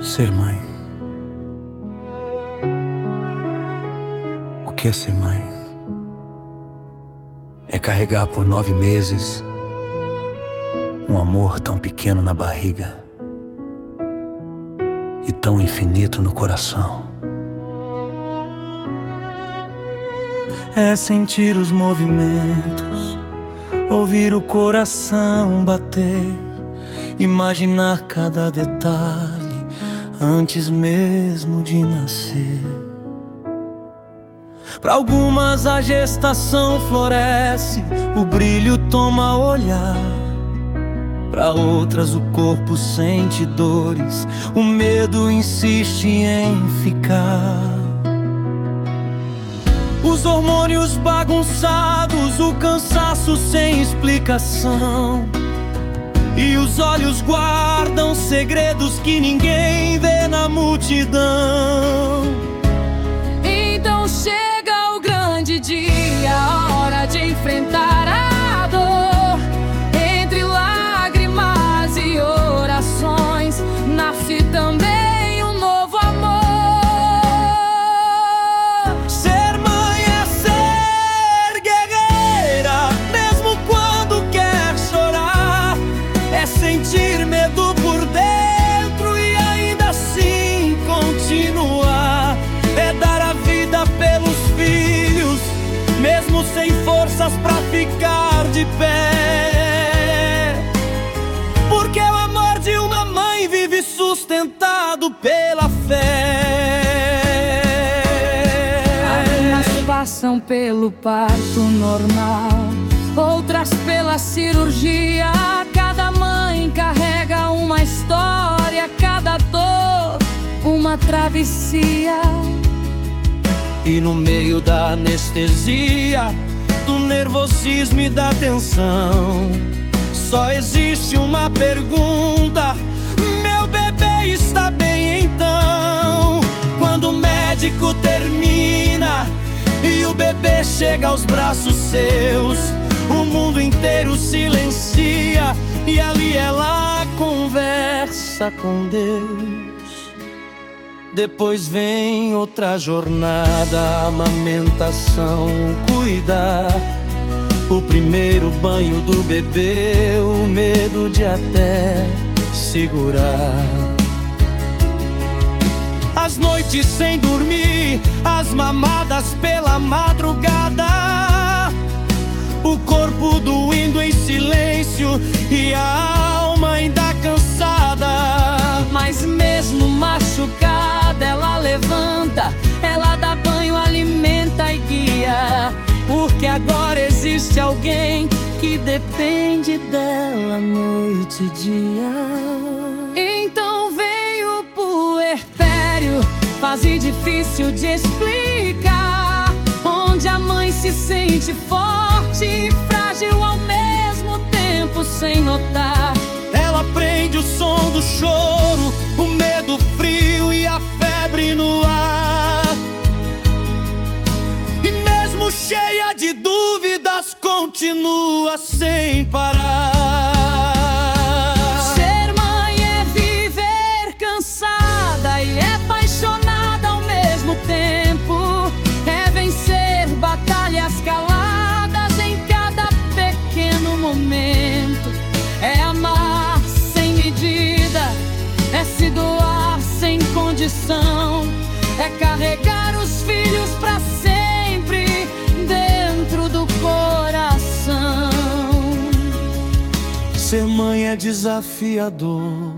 Ser mãe. O que é ser mãe? É carregar por 9 meses um amor tão pequeno na barriga e tão infinito no coração. É sentir os movimentos, ouvir o coração bater, imaginar cada detalhe antes mesmo de nascer. Para algumas a gestação floresce, o brilho toma olhar. Para outras o corpo sente dores, o medo insiste em ficar. Os hormônios bagunçados, o cansaço sem explicação, e os olhos guardam segredos que ninguém vê na multidão. Então chega o grande dia, a hora de enfrentar a dor. Entre lágrimas e orações nasce também um novo amor. Ser mãe é ser guerreira, mesmo quando quer chorar. É sentir medo por dentro e ainda assim continuar. É dar a vida pelos filhos, mesmo sem forças pra ficar de pé. Porque o amor de uma mãe vive sustentado pela fé. Algumas passam pelo parto normal, outras pela cirurgia. Cada mãe carrega uma história, cada dor uma travessia. E no meio da anestesia, do nervosismo e da tensão, só existe uma pergunta: meu bebê está bem então? Quando o médico termina e o bebê chega aos braços seus, o mundo inteiro silencia e ali ela conversa com Deus. Depois vem outra jornada, a amamentação, cuidar, o primeiro banho do bebê, o medo de até segurar. As noites sem dormir, as mamadas pela madrugada, o corpo doendo em silêncio e a alma ainda cansada. Mas mesmo machucada, ela levanta, ela dá banho, alimenta e guia. Porque agora existe alguém que depende dela noite e dia. Então veio o puerpério, fase difícil de explicar, onde a mãe se sente forte e frágil ao mesmo tempo sem notar. Ela aprende o som do choro, o medo frio e a febre no ar. E mesmo cheia de dúvidas, continua sem parar. Ser mãe é viver cansada e apaixonada ao mesmo tempo. É vencer batalhas caladas em cada pequeno momento. É amar sem medida, é se doar sem condição, é carregar os filhos pra sempre dentro do coração. Ser mãe é desafiador,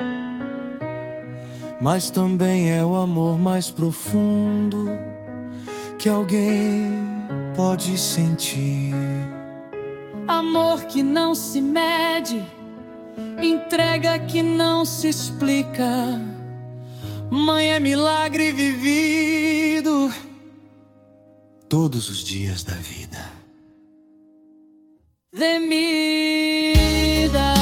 mas também é o amor mais profundo que alguém pode sentir. Amor que não se mede, entrega que não se explica. Mãe é milagre vivido todos os dias da vida. De vida.